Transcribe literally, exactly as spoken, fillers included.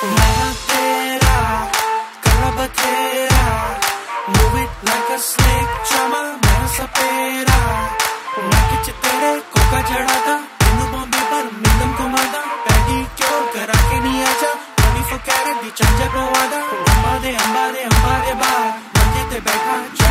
मैं तेरा कला बतेरा move it like a snake chama मैं सपेरा मैं किच तेरे कोका जड़ा था तेनू बॉम्बे पर मिंदम घुमादा पैडी क्यों करा के नहीं आजा twenty-four कैरेट दी चंजा पवादा अंबा दे अंबा दे अंबा दे बाहर मंजे ते बैठा